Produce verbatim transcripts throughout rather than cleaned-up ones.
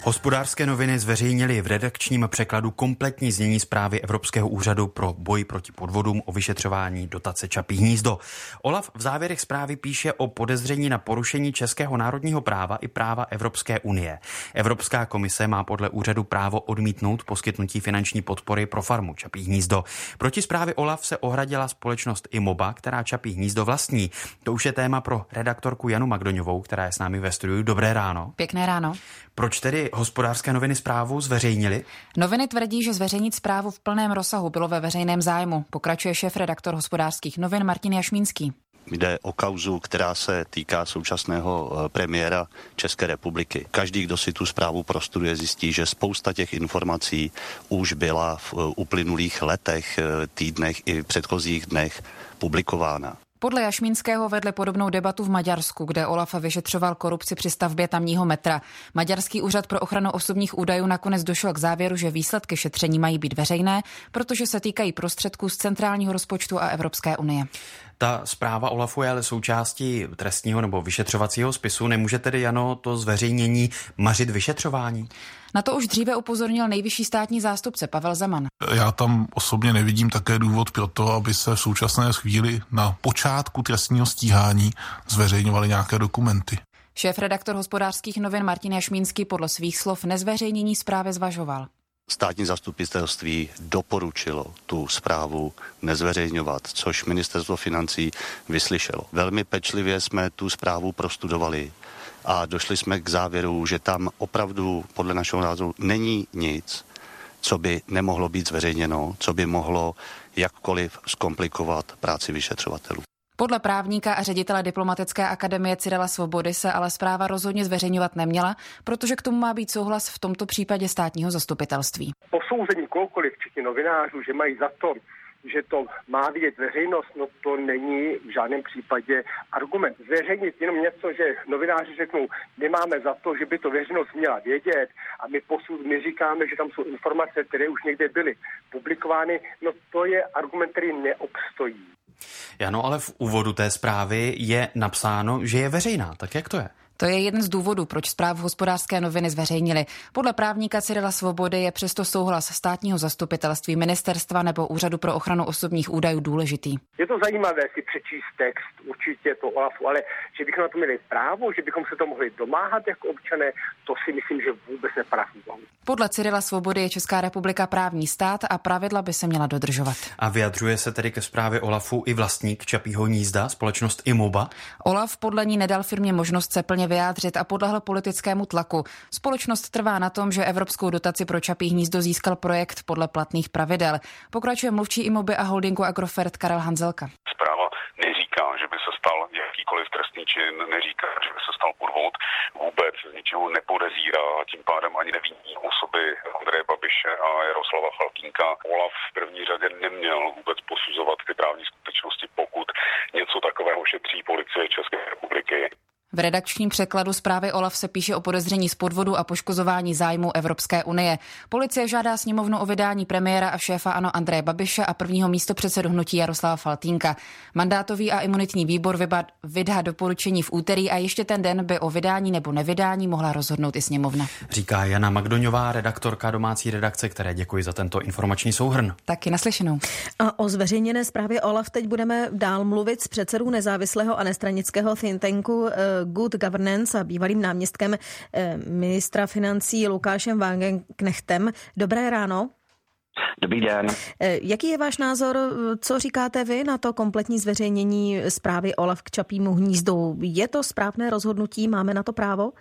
Hospodářské noviny zveřejnily v redakčním překladu kompletní znění zprávy Evropského úřadu pro boj proti podvodům o vyšetřování dotace Čapí hnízdo. OLAF v závěrech zprávy píše o podezření na porušení českého národního práva i práva Evropské unie. Evropská komise má podle úřadu právo odmítnout poskytnutí finanční podpory pro farmu Čapí hnízdo. Proti zprávě OLAF se ohradila společnost Imoba, která Čapí hnízdo vlastní. To už je téma pro redaktorku Janu Magdoňovou, která je s námi ve studiu. Dobré ráno. Pěkné ráno. Proč tedy Hospodářské noviny zprávu zveřejnili? Noviny tvrdí, že zveřejnit zprávu v plném rozsahu bylo ve veřejném zájmu. Pokračuje šéfredaktor Hospodářských novin Martin Jašmínský. Jde o kauzu, která se týká současného premiéra České republiky. Každý, kdo si tu zprávu prostuduje, zjistí, že spousta těch informací už byla v uplynulých letech, týdnech i předchozích dnech publikována. Podle Jašmínského vedli podobnou debatu v Maďarsku, kde OLAF vyšetřoval korupci při stavbě tamního metra. Maďarský úřad pro ochranu osobních údajů nakonec došel k závěru, že výsledky šetření mají být veřejné, protože se týkají prostředků z centrálního rozpočtu a Evropské unie. Ta zpráva OLAFu je ale součástí trestního nebo vyšetřovacího spisu. Nemůže tedy, Jano, to zveřejnění mařit vyšetřování? Na to už dříve upozornil nejvyšší státní zástupce Pavel Zeman. Já tam osobně nevidím také důvod pro to, aby se v současné chvíli na počátku trestního stíhání zveřejňovaly nějaké dokumenty. Šéfredaktor Hospodářských novin Martin Jašmínský podle svých slov nezveřejnění zprávy zvažoval. Státní zastupitelství doporučilo tu zprávu nezveřejňovat, což ministerstvo financí vyslyšelo. Velmi pečlivě jsme tu zprávu prostudovali a došli jsme k závěru, že tam opravdu podle našeho názoru není nic, co by nemohlo být zveřejněno, co by mohlo jakkoliv zkomplikovat práci vyšetřovatelů. Podle právníka a ředitele Diplomatické akademie Cyrila Svobody se ale zpráva rozhodně zveřejňovat neměla, protože k tomu má být souhlas v tomto případě státního zastupitelství. Posouzení kohokoliv, včetně novinářů, že mají za to, že to má vidět veřejnost, no to není v žádném případě argument. Zveřejnit jenom něco, že novináři řeknou, nemáme za to, že by to veřejnost měla vědět a my posud, my říkáme, že tam jsou informace, které už někde byly publikovány, no to je argument, který neobstojí. Jano, ale v úvodu té zprávy je napsáno, že je veřejná. Tak jak to je? To je jeden z důvodů, proč zprávu Hospodářské noviny zveřejnili. Podle právníka Cyrila Svobody je přesto souhlas státního zastupitelství, ministerstva nebo Úřadu pro ochranu osobních údajů důležitý. Je to zajímavé si přečíst text, určitě to OLAFu, ale že bychom na to měli právo, že bychom se to mohli domáhat jako občané, to si myslím, že vůbec nepadá. Podle Cyrila Svobody je Česká republika právní stát a pravidla by se měla dodržovat. A vyjadřuje se tedy ke zprávě OLAFu i vlastník Čapího hnízda, společnost Imoba? OLAF podle ní nedal firmě možnost se plně vyjádřit a podlehl politickému tlaku. Společnost trvá na tom, že evropskou dotaci pro Čapí hnízdo získal projekt podle platných pravidel. Pokračuje mluvčí Imoby a holdingu Agrofert Karel Hanzelka. Zpráva neříká, že by se stal jakýkoliv trestný čin, neříká, že by se stal podvod, vůbec z ničeho nepodezírá, tím pádem ani nevinní osoby Andreje Babiše a Jaroslava Faltýnka. OLAF v první řadě neměl vůbec posuzovat ty právní skutečnosti, pokud něco takového šetří policie České republiky. V redakčním překladu zprávy OLAF se píše o podezření z podvodu a poškozování zájmu Evropské unie. Policie žádá sněmovnu o vydání premiéra a šéfa ANO Andreje Babiše a prvního místopředsedu hnutí Jaroslava Faltýnka. Mandátový a imunitní výbor vydá doporučení v úterý a ještě ten den by o vydání nebo nevydání mohla rozhodnout i sněmovna. Říká Jana Magdoňová, redaktorka domácí redakce, které děkuji za tento informační souhrn. Taky naslyšenou. A o zveřejněné zprávě OLAF teď budeme dál mluvit s předsedou nezávislého a nestranického think tanku Good Governance a bývalým náměstkem ministra financí Lukášem Wagenknechtem. Dobré ráno. Dobrý den. Jaký je váš názor, co říkáte vy na to kompletní zveřejnění zprávy OLAF k Čapímu hnízdu? Je to správné rozhodnutí, máme na to právo?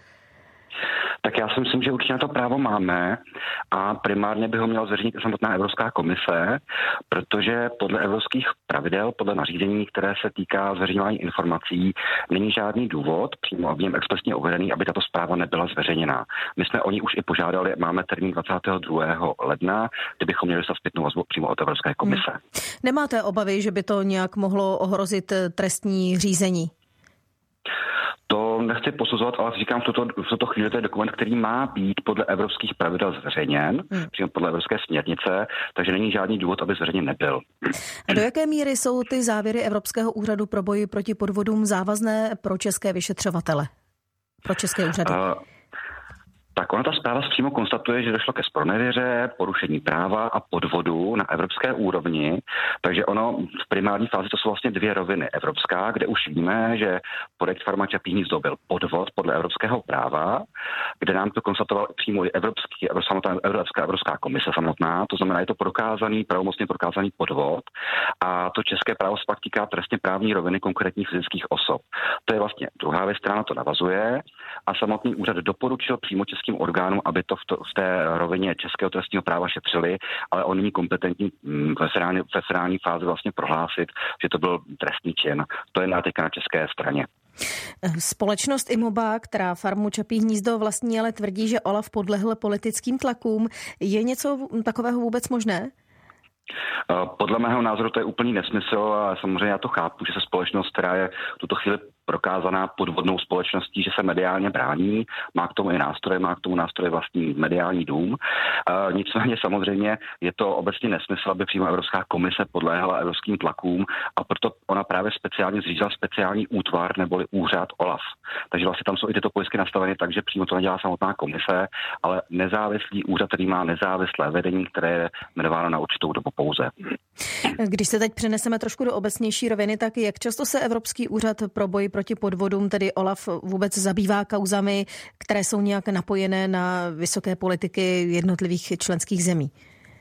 Tak já si myslím, že určitě na to právo máme a primárně by ho měla zveřejnit samotná Evropská komise, protože podle evropských pravidel, podle nařízení, které se týká zveřejňování informací, není žádný důvod, přímo v něm expresně uvedený, aby tato zpráva nebyla zveřejněná. My jsme o ní už i požádali, máme termín dvacátého druhého ledna, kdybychom měli se zpětnou vazbu přímo od Evropské komise. Hmm. Nemáte obavy, že by to nějak mohlo ohrozit trestní řízení? To nechci posuzovat, ale říkám v tuto, v tuto chvíli to je dokument, který má být podle evropských pravidel zveřejněn, hmm. přímo podle evropské směrnice, takže není žádný důvod, aby zveřejněn nebyl. A do jaké míry jsou ty závěry Evropského úřadu pro boj proti podvodům závazné pro české vyšetřovatele? Pro české úřady? Uh, Tak ona ta zpráva přímo konstatuje, že došlo ke zpronevěře, porušení práva a podvodu na evropské úrovni, takže ono v primární fázi to jsou vlastně dvě roviny. Evropská, kde už víme, že projekt Farma Čapí hnízdo byl podvod podle evropského práva, kde nám to konstatoval přímo i Evropský, samotná Evropská, Evropská komise samotná, to znamená, je to prokázaný, pravomocně prokázaný podvod a to české právo se pak týká trestně právní roviny konkrétních fyzických osob. To je vlastně druhá věc, která na to navazuje a samotný úřad doporučil přímo českým orgánům, aby to v, to v té rovině českého trestního práva šetřili, ale on není kompetentní ve finální, ve finální fázi vlastně prohlásit, že to byl trestný čin. To je na teďka na české straně. Společnost Imoba, která Farmu Čapí hnízdo vlastní, ale tvrdí, že OLAF podlehl politickým tlakům. Je něco takového vůbec možné? Podle mého názoru to je úplný nesmysl a samozřejmě já to chápu, že se společnost, která je v tuto chvíli prokázaná podvodnou společností, že se mediálně brání, má k tomu i nástroje, má k tomu nástroje vlastní mediální dům. E, nicméně samozřejmě je to obecně nesmysl, aby přímo Evropská komise podléhala evropským tlakům a proto ona právě speciálně zřídila speciální útvar neboli úřad OLAF. Takže vlastně tam jsou i tyto pojistky nastaveny tak, že přímo to nedělá samotná komise, ale nezávislý úřad, který má nezávislé vedení, které je jmenováno na určitou dobu pouze. Když se teď přeneseme trošku do obecnější roviny, tak jak často se Evropský úřad pro boj proti podvodům, tedy OLAF, vůbec zabývá kauzami, které jsou nějak napojené na vysoké politiky jednotlivých členských zemí?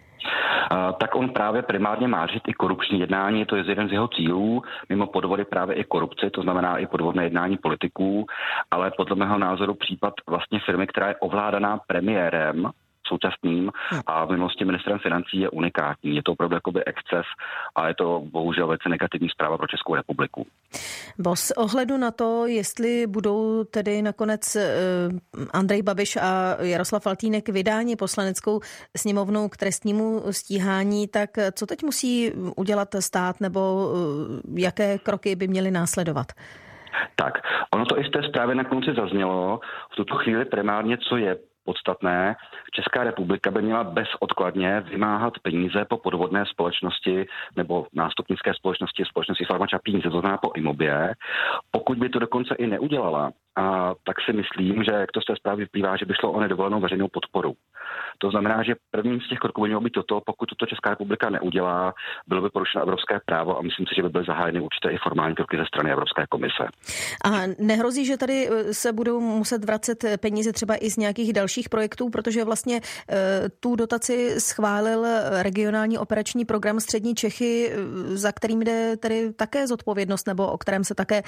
Uh, tak on právě primárně má řešit i korupční jednání, to je jeden z jeho cílů, mimo podvody právě i korupci, to znamená i podvodné jednání politiků, ale podle mého názoru případ vlastně firmy, která je ovládaná premiérem, současným a v minulosti ministrem financí je unikátní. Je to opravdu jakoby exces a je to bohužel velice negativní zpráva pro Českou republiku. Bez ohledu na to, jestli budou tedy nakonec Andrej Babiš a Jaroslav Faltýnek vydáni poslaneckou sněmovnou k trestnímu stíhání, tak co teď musí udělat stát nebo jaké kroky by měly následovat? Tak, ono to i v té zprávě na konci zaznělo. V tuto chvíli primárně, co je podstatné, Česká republika by měla bezodkladně vymáhat peníze po podvodné společnosti nebo nástupnické společnosti, společnosti Farma Čapí hnízdo, to znamená po Imobě. Pokud by to dokonce i neudělala, a tak si myslím, že jak to z té zprávy vyplývá, že by šlo o nedovolenou veřejnou podporu. To znamená, že prvním z těch kroků by mělo být toto, pokud toto Česká republika neudělá, bylo by porušeno evropské právo a myslím si, že by byly zahájeny určité i formální kroky ze strany Evropské komise. A nehrozí, že tady se budou muset vracet peníze třeba i z nějakých dalších projektů, protože vlastně tu dotaci schválil regionální operační program Střední Čechy, za kterým jde tedy také zodpovědnost, nebo o kterém se také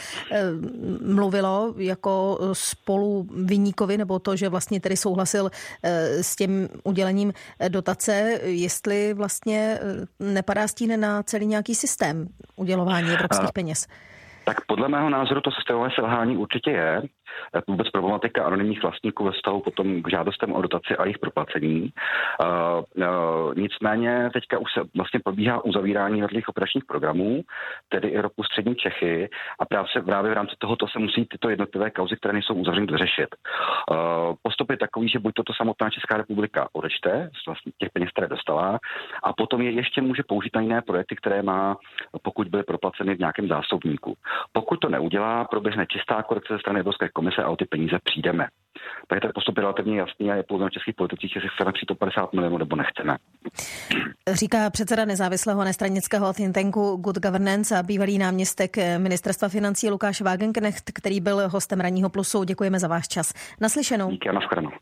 mluvilo jako spolu viníkovi, nebo to, že vlastně tedy souhlasil s tím udělením dotace, jestli vlastně nepadá stín na celý nějaký systém udělování evropských peněz. Tak podle mého názoru to systémové selhání určitě je. Vůbec problematika anonymních vlastníků ve vztahu potom k žádostem o dotaci a jejich proplacení. Uh, uh, nicméně teďka už se vlastně probíhá uzavírání jednotlivých operačních programů, tedy i roku Střední Čechy a právě, právě v rámci tohoto se musí tyto jednotlivé kauzy, které nejsou uzavřeny, dořešit. Uh, postup je takový, že buď toto samotná Česká republika odečte z vlastně těch peněz, které dostala, a potom je ještě může použít na jiné projekty, které má, pokud byly proplaceny v nějakém zásobníku. Pokud to neudělá, proběhne čistá korekce ze strany Evropské komise a o ty peníze přijdeme. Takže ten postup je relativně jasný a je pouze na českých politicích, jestli chceme přijít o padesát milionů nebo nechceme. Říká předseda nezávislého nestranického think tanku Good Governance a bývalý náměstek ministerstva financí Lukáš Wagenknecht, který byl hostem Ranního plusu. Děkujeme za váš čas. Naslyšenou. Díky a nashledanou.